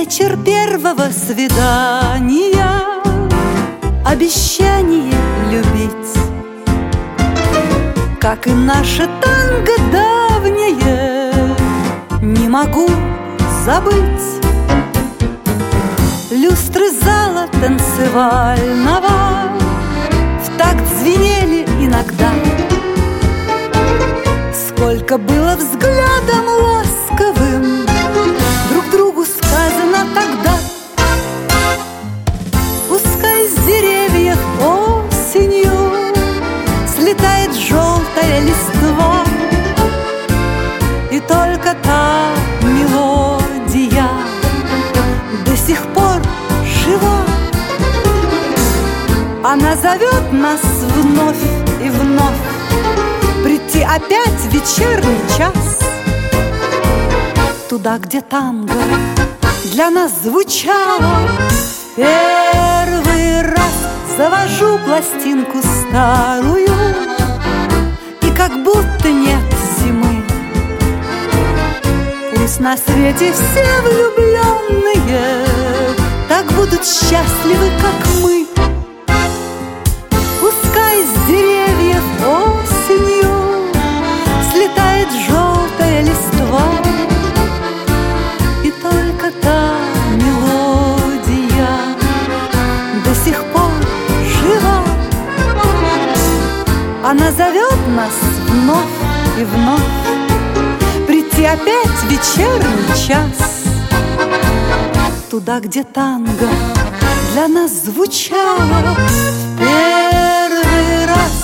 вечер первого свидания, обещание любить, как и наше танго давнее, не могу забыть. Люстры зала танцевального в такт звенели иногда. Сколько было взглядом ласковым друг другу сказано тогда. Пускай с деревьев осенью слетает желтая листва, и только та мелодия до сих пор жива. Она зовет нас вновь и вновь прийти опять в вечерний час, туда, где танго для нас звучало. Первый раз завожу пластинку старую, и как будто нет зимы. Пусть на свете все влюбленные так будут счастливы, как мы. Пускай с деревьев осенью слетает желтая листва, и только та мелодия до сих пор жива. Она зовет нас вновь и вновь прийти опять в вечерний час, туда, где танго для нас звучало первый раз.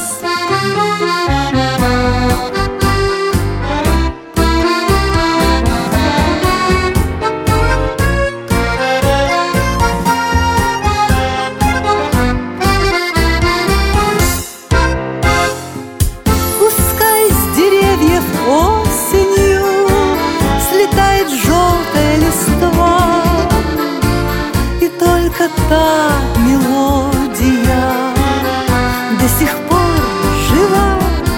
Пускай с деревьев осенью слетает желтая листва, и только та мелодия до сих пор жива.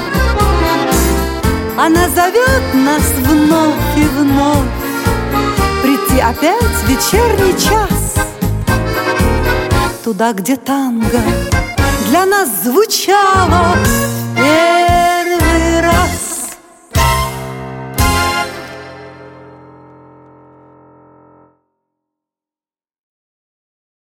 Она зовет нас вновь и вновь прийти опять в вечерний час, туда, где танго для нас звучало.